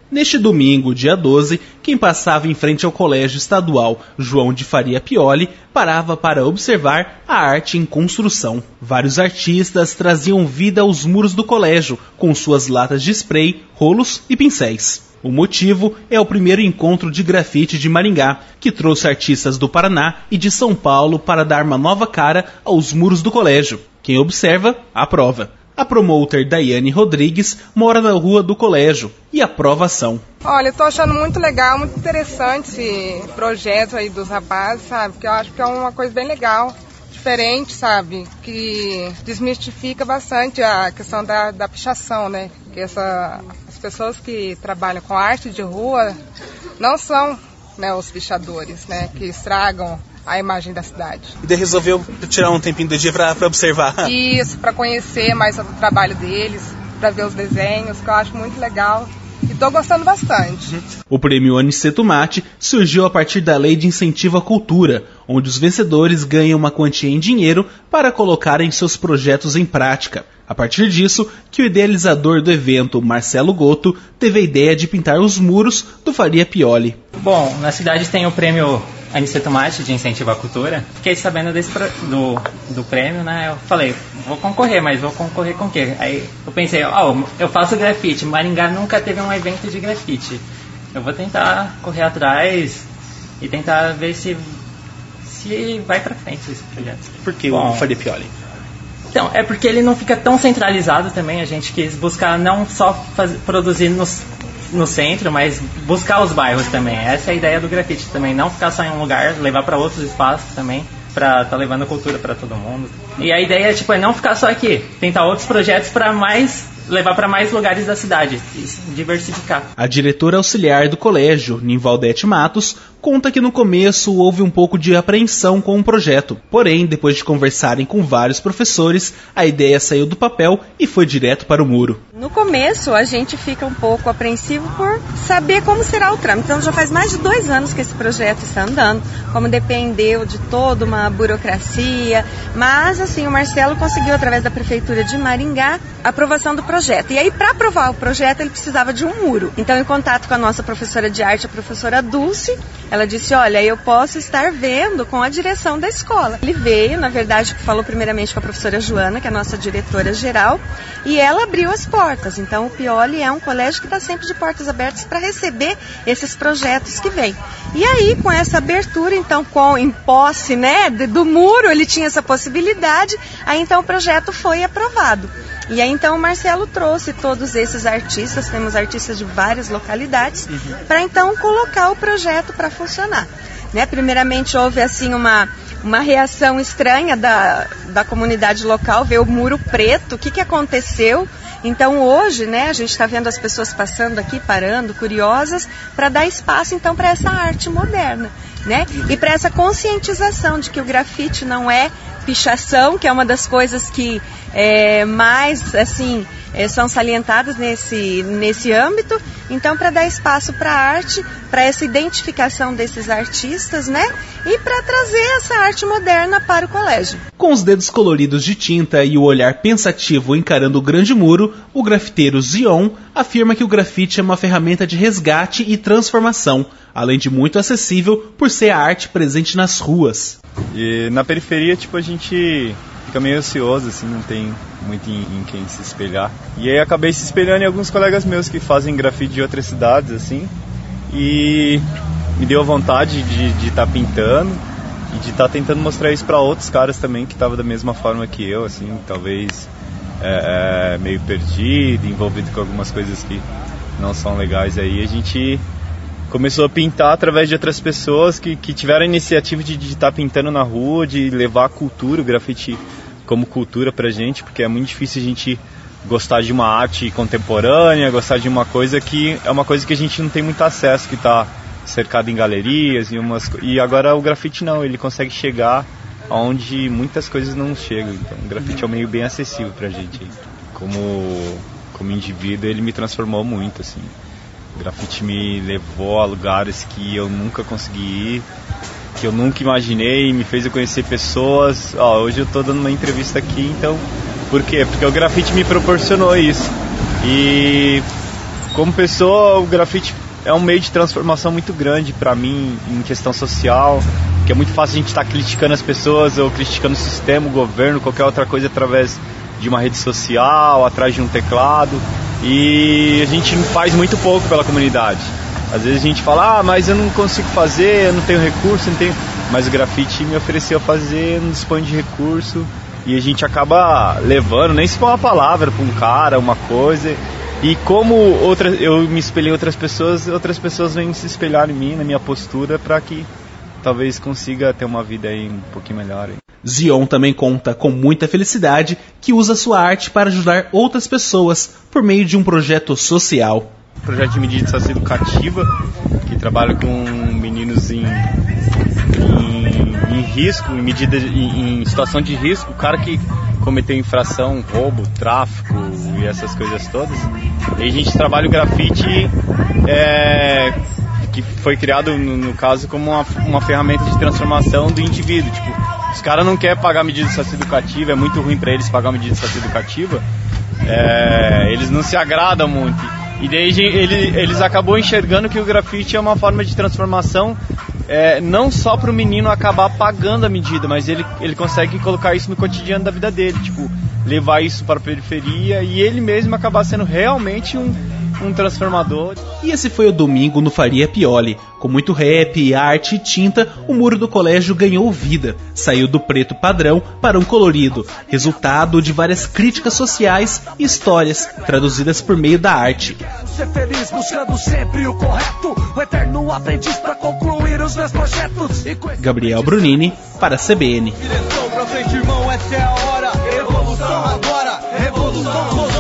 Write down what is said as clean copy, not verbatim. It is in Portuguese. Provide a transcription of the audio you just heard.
Neste domingo, dia 12, quem passava em frente ao Colégio Estadual João de Faria Pioli parava para observar a arte em construção. Vários artistas traziam vida aos muros do colégio, com suas latas de spray, rolos e pincéis. O motivo é o primeiro encontro de grafite de Maringá, que trouxe artistas do Paraná e de São Paulo para dar uma nova cara aos muros do colégio. Quem observa, aprova. A promoter Daiane Rodrigues mora na rua do colégio e aprova a ação. Olha, eu tô achando muito legal, muito interessante esse projeto aí dos rapazes, sabe? Porque eu acho que é uma coisa bem legal, diferente, sabe? Que desmistifica bastante a questão da pichação, né? Que as pessoas que trabalham com arte de rua não são, né, os pichadores, né? Que estragam a imagem da cidade. E daí resolveu tirar um tempinho do dia para observar? Isso, para conhecer mais o trabalho deles, para ver os desenhos, que eu acho muito legal. E estou gostando bastante. O prêmio Aniceto Mate surgiu a partir da Lei de Incentivo à Cultura, onde os vencedores ganham uma quantia em dinheiro para colocarem seus projetos em prática. A partir disso, que o idealizador do evento, Marcelo Goto, teve a ideia de pintar os muros do Faria Pioli. Bom, na cidade tem o prêmio Aniceto Mate de Incentivo à Cultura. Fiquei sabendo do prêmio, né? Eu falei, vou concorrer, mas vou concorrer com o quê? Aí eu pensei, eu faço grafite, Maringá nunca teve um evento de grafite. Eu vou tentar correr atrás e tentar ver se vai pra frente esse projeto. Por que o Faria Pioli? Então, é porque ele não fica tão centralizado também. A gente quis buscar não só produzir no centro, mas buscar os bairros também. Essa é a ideia do grafite também, não ficar só em um lugar, levar para outros espaços também, para tá levando cultura para todo mundo. E a ideia é não ficar só aqui, tentar outros projetos para levar para mais lugares da cidade e diversificar. A diretora auxiliar do colégio, Nivaldete Matos, conta que no começo houve um pouco de apreensão com o projeto. Porém, depois de conversarem com vários professores, a ideia saiu do papel e foi direto para o muro. No começo, a gente fica um pouco apreensivo por saber como será o trâmite. Então, já faz mais de 2 anos que esse projeto está andando, como dependeu de toda uma burocracia. Mas, assim, o Marcelo conseguiu, através da Prefeitura de Maringá, a aprovação do projeto. E aí, para aprovar o projeto, ele precisava de um muro. Então, em contato com a nossa professora de arte, a professora Dulce, ela disse, olha, eu posso estar vendo com a direção da escola. Ele veio, na verdade, falou primeiramente com a professora Joana, que é a nossa diretora geral, e ela abriu as portas. Então, o Pioli é um colégio que está sempre de portas abertas para receber esses projetos que vêm. E aí, com essa abertura, então, em posse, né, do muro, ele tinha essa possibilidade, aí então o projeto foi aprovado. E aí então o Marcelo trouxe todos esses artistas, temos artistas de várias localidades, para então colocar o projeto para funcionar. Né? Primeiramente houve assim uma reação estranha da comunidade local, ver o muro preto, o que aconteceu. Então hoje, né, a gente está vendo as pessoas passando aqui, parando, curiosas, para dar espaço então para essa arte moderna, né? E para essa conscientização de que o grafite não é pichação, que é uma das coisas que mais assim são salientadas nesse âmbito. Então, para dar espaço para a arte, para essa identificação desses artistas, né? E para trazer essa arte moderna para o colégio. Com os dedos coloridos de tinta e o olhar pensativo encarando o grande muro, o grafiteiro Zion afirma que o grafite é uma ferramenta de resgate e transformação, além de muito acessível por ser a arte presente nas ruas. E na periferia, a gente fica meio ocioso, assim, não tem muito em quem se espelhar. E aí acabei se espelhando em alguns colegas meus que fazem grafite de outras cidades, assim, e me deu a vontade de estar pintando e de estar tentando mostrar isso para outros caras também que estavam da mesma forma que eu, assim, talvez meio perdido, envolvido com algumas coisas que não são legais. Aí a gente começou a pintar através de outras pessoas que tiveram a iniciativa de estar pintando na rua, de levar a cultura, o grafite como cultura pra gente, porque é muito difícil a gente gostar de uma arte contemporânea, gostar de uma coisa que é uma coisa que a gente não tem muito acesso, que está cercado em galerias e agora o grafite não, ele consegue chegar aonde muitas coisas não chegam. Então o grafite é um meio bem acessível pra gente. Como indivíduo, ele me transformou muito, assim. O grafite me levou a lugares que eu nunca consegui ir, que eu nunca imaginei, me fez eu conhecer pessoas. Hoje eu estou dando uma entrevista aqui, então, por quê? Porque o grafite me proporcionou isso. E como pessoa, o grafite é um meio de transformação muito grande para mim em questão social, que é muito fácil a gente estar criticando as pessoas ou criticando o sistema, o governo, qualquer outra coisa através de uma rede social, atrás de um teclado, e a gente faz muito pouco pela comunidade. Às vezes a gente fala, mas eu não consigo fazer, eu não tenho recurso, mas o grafite me ofereceu fazer, não dispõe de recurso, e a gente acaba levando, nem se for uma palavra para um cara, uma coisa, e como eu me espelhei em outras pessoas vêm se espelhar em mim, na minha postura, para que talvez consiga ter uma vida aí um pouquinho melhor. Zion também conta com muita felicidade que usa sua arte para ajudar outras pessoas por meio de um projeto social. Projeto de medida socioeducativa, que trabalha com meninos em risco, em situação de risco, o cara que cometeu infração, roubo, tráfico e essas coisas todas. E a gente trabalha o grafite, que foi criado, no caso, como uma ferramenta de transformação do indivíduo. Tipo, os caras não querem pagar medida socioeducativa, é muito ruim para eles pagar medida socioeducativa, eles não se agradam muito. E daí eles acabam enxergando que o grafite é uma forma de transformação, não só para o menino acabar pagando a medida, mas ele consegue colocar isso no cotidiano da vida dele, tipo, levar isso para a periferia e ele mesmo acabar sendo realmente um transformador. E esse foi o domingo no Faria Pioli. Com muito rap, arte e tinta, o muro do colégio ganhou vida. Saiu do preto padrão para um colorido, resultado de várias críticas sociais e histórias traduzidas por meio da arte. Ser feliz buscando sempre o correto, o eterno aprendiz para concluir os meus projetos. Gabriel Brunini para a CBN. Direção pra frente, irmão, essa é a hora. Revolução agora, revolução.